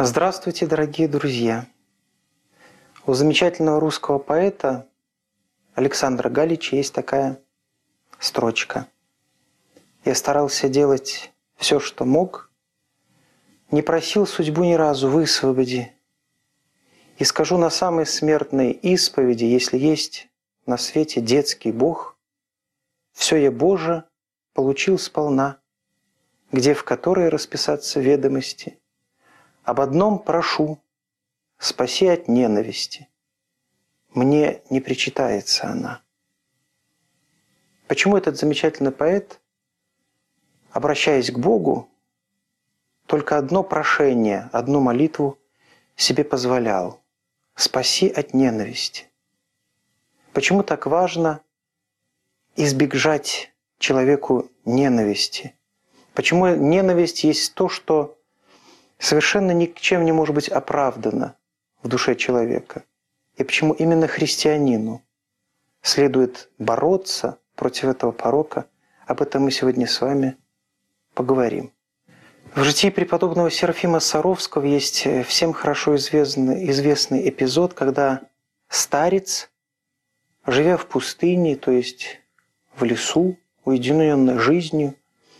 Здравствуйте, дорогие друзья! У замечательного русского поэта Александра Галича есть такая строчка. «Я старался делать все, что мог, не просил судьбу ни разу, высвободи. И скажу на самой смертной исповеди, если есть на свете детский Бог, все я, Боже, получил сполна, где в которой расписаться ведомости. Об одном прошу, спаси от ненависти. Мне не причитается она». Почему этот замечательный поэт, обращаясь к Богу, только одно прошение, одну молитву себе позволял – «Спаси от ненависти». Почему так важно избегать человеку ненависти? Почему ненависть есть то, что совершенно никчем не может быть оправдано в душе человека? И почему именно христианину следует бороться против этого порока? Об этом мы сегодня с вами поговорим. В житии преподобного Серафима Саровского есть всем хорошо известный эпизод, когда старец, живя в пустыне, то есть в лесу, уединенной жизнью,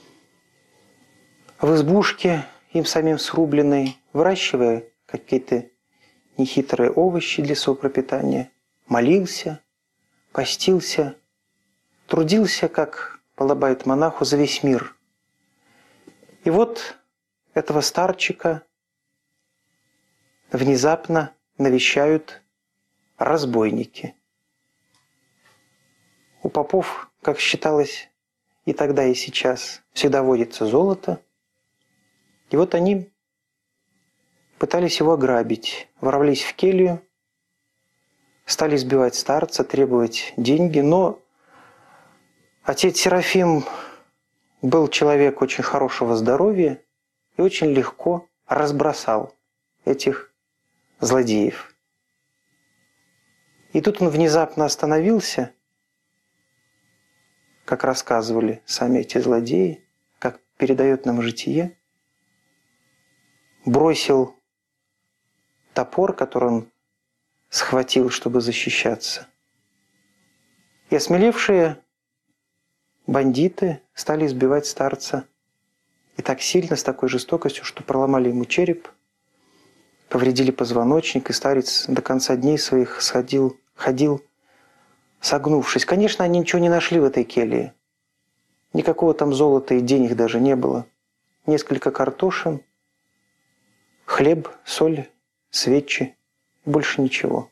в избушке, им самим срубленной, выращивая какие-то нехитрые овощи для своего пропитания, молился, постился, трудился, как подобает монаху, за весь мир. И вот этого старчика внезапно навещают разбойники. У попов, как считалось и тогда, и сейчас, всегда водится золото. И вот они пытались его ограбить, ворвались в келью, стали избивать старца, требовать деньги, но отец Серафим был человек очень хорошего здоровья и очень легко разбросал этих злодеев. И тут он внезапно остановился, как рассказывали сами эти злодеи, как передает нам житие, бросил топор, который он схватил, чтобы защищаться. И осмелевшие бандиты стали избивать старца. И так сильно, с такой жестокостью, что проломали ему череп, повредили позвоночник, и старец до конца дней своих ходил, согнувшись. Конечно, они ничего не нашли в этой келье. Никакого там золота и денег даже не было. Несколько картошин, хлеб, соль, свечи, больше ничего.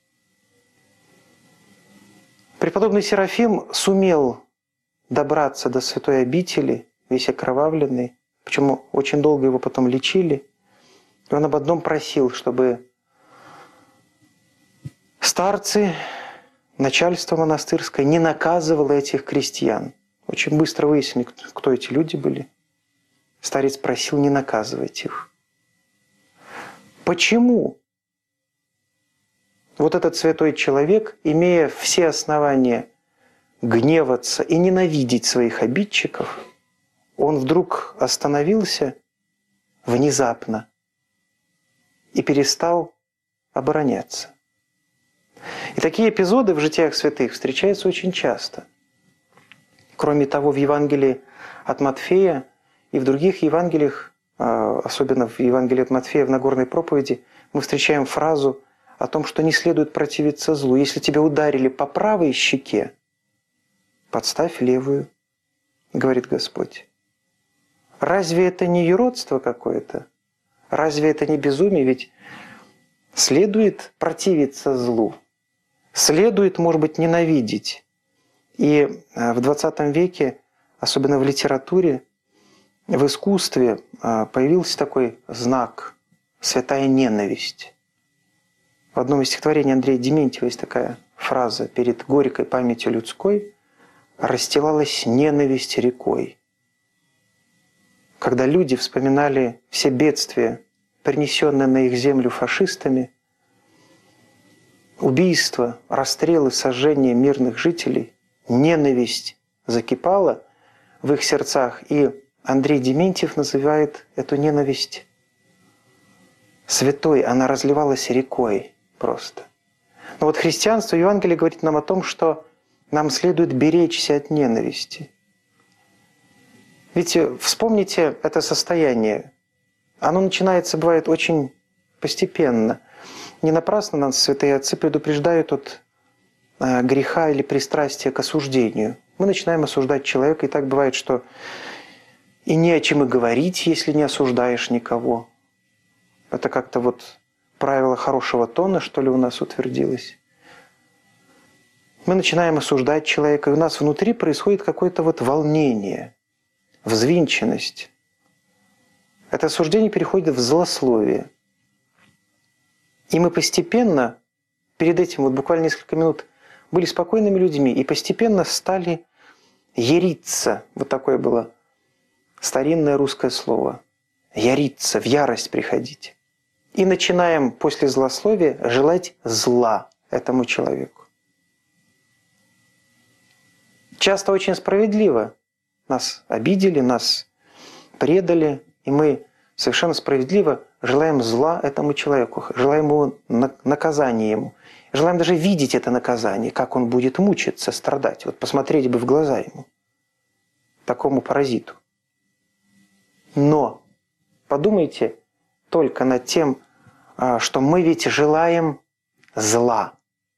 Преподобный Серафим сумел добраться до святой обители, весь окровавленный, почему очень долго его потом лечили. И он об одном просил, чтобы старцы, начальство монастырское не наказывало этих крестьян. Очень быстро выяснили, кто эти люди были. Старец просил не наказывать их. Почему вот этот святой человек, имея все основания гневаться и ненавидеть своих обидчиков, он вдруг остановился внезапно и перестал обороняться? И такие эпизоды в житиях святых встречаются очень часто. Кроме того, в Евангелии от Матфея и в других Евангелиях, особенно в Евангелии от Матфея в Нагорной проповеди, мы встречаем фразу о том, что не следует противиться злу. Если тебя ударили по правой щеке, подставь левую, говорит Господь. Разве это не юродство какое-то? Разве это не безумие? Ведь следует противиться злу. Следует, может быть, ненавидеть. И в 20 веке, особенно в литературе, в искусстве появился такой знак «святая ненависть». В одном из стихотворений Андрея Дементьева есть такая фраза: «Перед горькой памятью людской расстилалась ненависть рекой». Когда люди вспоминали все бедствия, принесенные на их землю фашистами, убийства, расстрелы, сожжения мирных жителей, ненависть закипала в их сердцах, и Андрей Дементьев называет эту ненависть святой, она разливалась рекой просто. Но вот христианство, Евангелие говорит нам о том, что нам следует беречься от ненависти. Ведь вспомните это состояние. Оно начинается, бывает, очень постепенно. Не напрасно нас святые отцы предупреждают от греха или пристрастия к осуждению. Мы начинаем осуждать человека, и так бывает, что и не о чем и говорить, если не осуждаешь никого. Это как-то вот правило хорошего тона, что ли, у нас утвердилось. Мы начинаем осуждать человека, и у нас внутри происходит какое-то вот волнение, взвинченность. Это осуждение переходит в злословие. И мы постепенно, перед этим вот буквально несколько минут, были спокойными людьми и постепенно стали яриться. Вот такое было старинное русское слово. Яриться, в ярость приходить. И начинаем после злословия желать зла этому человеку. Часто очень справедливо. Нас обидели, нас предали, и мы совершенно справедливо желаем зла этому человеку, желаем его наказания ему. Желаем даже видеть это наказание, как он будет мучиться, страдать. Вот посмотреть бы в глаза ему, такому паразиту. Но подумайте только над тем, что мы ведь желаем зла.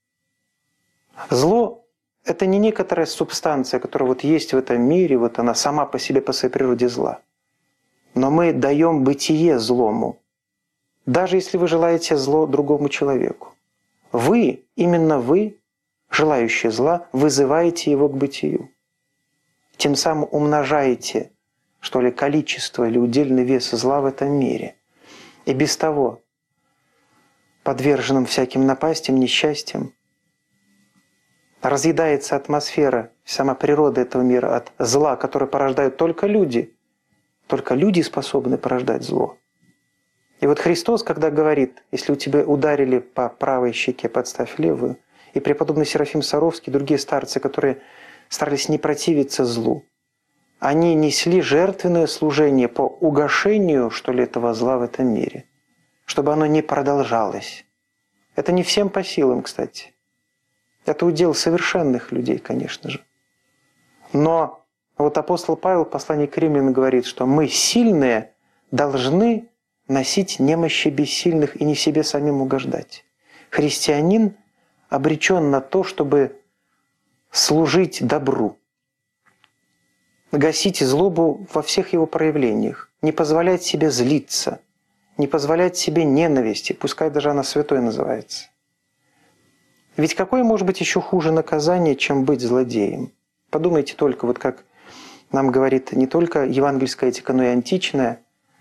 Зло – это не некоторая субстанция, которая вот есть в этом мире, вот она сама по себе, по своей природе зла. Но мы даем бытие злому, даже если вы желаете зло другому человеку. Вы, именно вы, желающие зла, вызываете его к бытию. Тем самым умножаете, что ли, количество или удельный вес зла в этом мире. И без того, подверженным всяким напастям, несчастьям, разъедается атмосфера, сама природа этого мира от зла, которое порождают только люди. Только люди способны порождать зло. И вот Христос, когда говорит, если у тебя ударили по правой щеке, подставь левую, и преподобный Серафим Саровский, другие старцы, которые старались не противиться злу, они несли жертвенное служение по угошению, что ли, этого зла в этом мире, чтобы оно не продолжалось. Это не всем по силам, кстати. Это удел совершенных людей, конечно же. Но вот апостол Павел в послании к Римлянам говорит, что мы, сильные, должны носить немощи бессильных и не себе самим угождать. Христианин обречен на то, чтобы служить добру, гасить злобу во всех его проявлениях, не позволять себе злиться, не позволять себе ненависти, пускай даже она святой называется. Ведь какое может быть еще хуже наказание, чем быть злодеем? Подумайте только, вот как нам говорит не только евангельская этика, но и античная,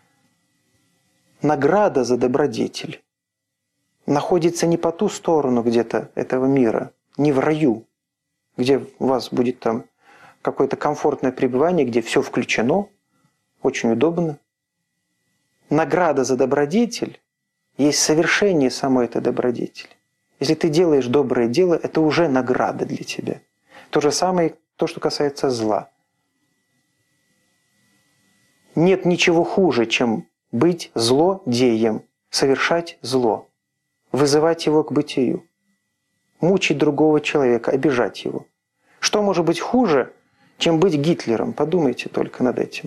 награда за добродетель находится не по ту сторону где-то этого мира, не в раю, где у вас будет там какое-то комфортное пребывание, где все включено, очень удобно. Награда за добродетель есть совершение самой этой добродетели. Если ты делаешь доброе дело, это уже награда для тебя. То же самое, то, что касается зла. Нет ничего хуже, чем быть злодеем, совершать зло, вызывать его к бытию, мучить другого человека, обижать его. Что может быть хуже, чем быть Гитлером? Подумайте только над этим.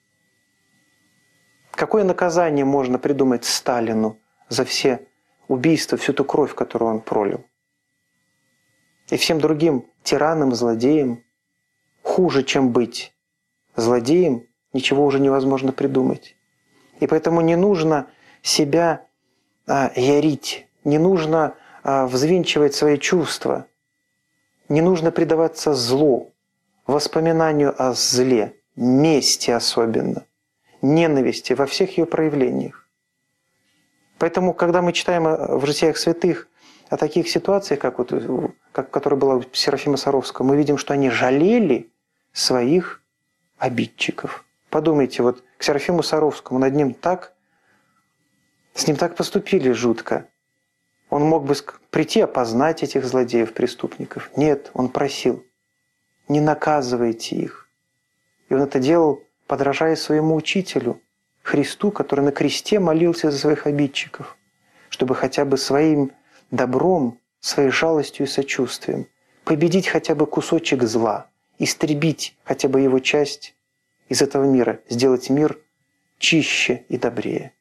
Какое наказание можно придумать Сталину за все убийства, всю ту кровь, которую он пролил? И всем другим тиранам, злодеям хуже, чем быть злодеем, ничего уже невозможно придумать. И поэтому не нужно себя ярить, не нужно взвинчивать свои чувства, не нужно предаваться злу, воспоминанию о зле, мести особенно, ненависти во всех ее проявлениях. Поэтому, когда мы читаем в житиях святых о таких ситуациях, которая была у Серафима Саровского, мы видим, что они жалели своих обидчиков. Подумайте, вот к Серафиму Саровскому с ним так поступили жутко. Он мог бы прийти опознать этих злодеев, преступников. Нет, он просил, не наказывайте их. И он это делал, подражая своему учителю, Христу, который на кресте молился за своих обидчиков, чтобы хотя бы своим добром, своей жалостью и сочувствием победить хотя бы кусочек зла, истребить хотя бы его часть из этого мира, сделать мир чище и добрее.